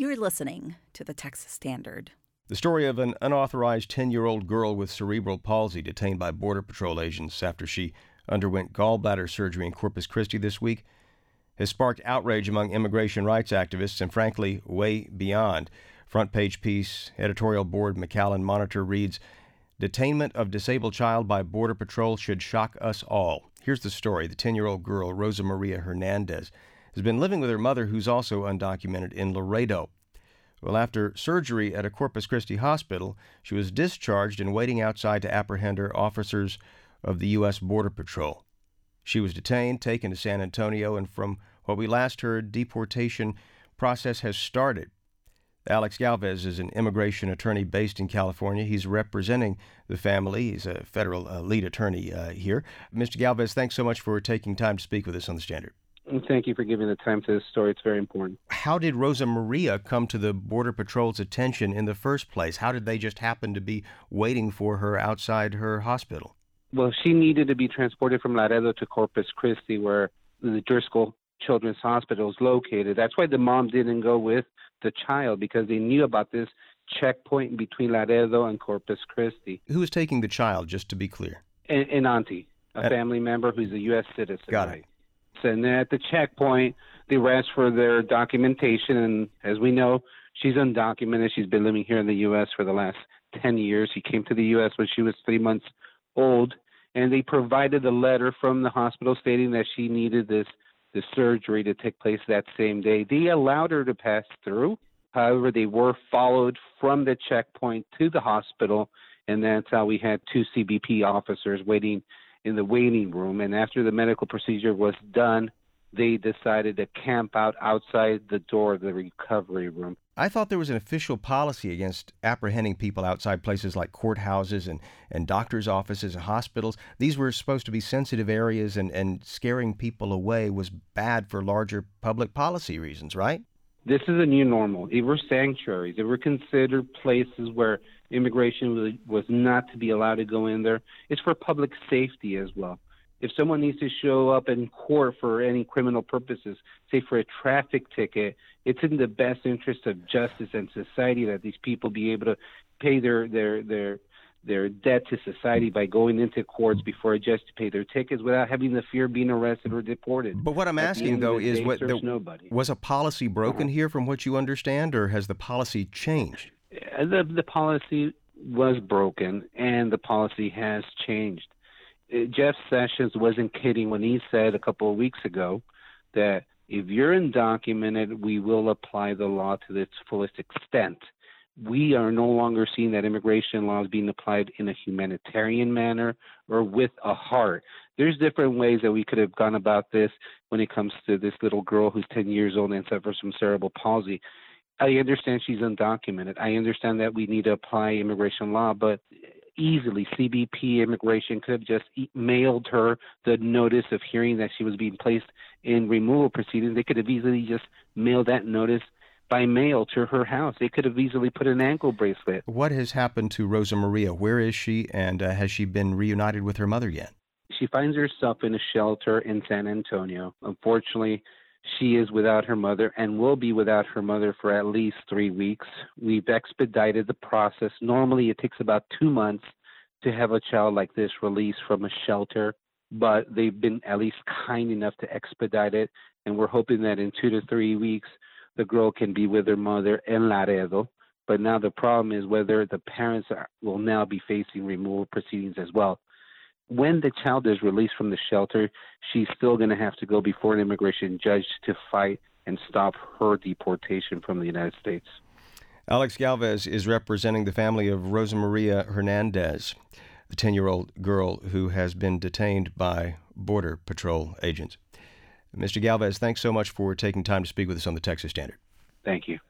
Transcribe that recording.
You're listening to the Texas Standard. The story of an unauthorized 10-year-old girl with cerebral palsy detained by Border Patrol agents after she underwent gallbladder surgery in Corpus Christi this week has sparked outrage among immigration rights activists and, frankly, way beyond. Front page piece, editorial board McAllen Monitor reads, "Detainment of disabled child by Border Patrol should shock us all." Here's the story. The 10-year-old girl, Rosa Maria Hernandez, has been living with her mother, who's also undocumented, in Laredo. Well, after surgery at a Corpus Christi hospital, she was discharged and waiting outside to apprehend her officers of the U.S. Border Patrol. She was detained, taken to San Antonio, and from what we last heard, deportation process has started. Alex Galvez is an immigration attorney based in California. He's representing the family. He's a federal lead attorney here. Mr. Galvez, thanks so much for taking time to speak with us on The Standard. Thank you for giving the time to this story. It's very important. How did Rosa Maria come to the Border Patrol's attention in the first place? How did they just happen to be waiting for her outside her hospital? Well, she needed to be transported from Laredo to Corpus Christi, where the Driscoll Children's Hospital is located. That's why the mom didn't go with the child, because they knew about this checkpoint between Laredo and Corpus Christi. Who was taking the child, just to be clear? An auntie, a family member who's a U.S. citizen. Got it. And at the checkpoint, they asked for their documentation, and as we know, she's undocumented. She's been living here in the U.S. for the last 10 years. She came to the U.S. when she was 3 months old, and they provided a letter from the hospital stating that she needed the surgery to take place that same day. They allowed her to pass through. However, they were followed from the checkpoint to the hospital, and that's how we had 2 CBP officers waiting in the waiting room. And after the medical procedure was done, they decided to camp out outside the door of the recovery room. I thought there was an official policy against apprehending people outside places like courthouses and doctors' offices and hospitals. These were supposed to be sensitive areas, and scaring people away was bad for larger public policy reasons, right? This is a new normal. They were sanctuaries. They were considered places where immigration was not to be allowed to go in there. It's for public safety as well. If someone needs to show up in court for any criminal purposes, say for a traffic ticket, it's in the best interest of justice and society that these people be able to pay their debt to society by going into courts before a judge to pay their tickets without having the fear of being arrested or deported. But what I'm asking, though, is was a policy broken here from what you understand, or has the policy changed? The policy was broken, and the policy has changed. Jeff Sessions wasn't kidding when he said a couple of weeks ago that if you're undocumented, we will apply the law to its fullest extent. We are no longer seeing that immigration law is being applied in a humanitarian manner or with a heart. There's different ways that we could have gone about this when it comes to this little girl who's 10 years old and suffers from cerebral palsy. I understand she's undocumented. I understand that we need to apply immigration law, but easily CBP immigration could have just mailed her the notice of hearing that she was being placed in removal proceedings. They could have easily just mailed that notice by mail to her house. They could have easily put an ankle bracelet. What has happened to Rosa Maria? Where is she, and has she been reunited with her mother yet? She finds herself in a shelter in San Antonio. Unfortunately, she is without her mother and will be without her mother for at least 3 weeks. We've expedited the process. Normally, it takes about 2 months to have a child like this released from a shelter, but they've been at least kind enough to expedite it, and we're hoping that in 2 to 3 weeks, the girl can be with her mother in Laredo. But now the problem is whether the parents will now be facing removal proceedings as well. When the child is released from the shelter, she's still going to have to go before an immigration judge to fight and stop her deportation from the United States. Alex Galvez is representing the family of Rosa Maria Hernandez, the 10-year-old girl who has been detained by Border Patrol agents. Mr. Galvez, thanks so much for taking time to speak with us on the Texas Standard. Thank you.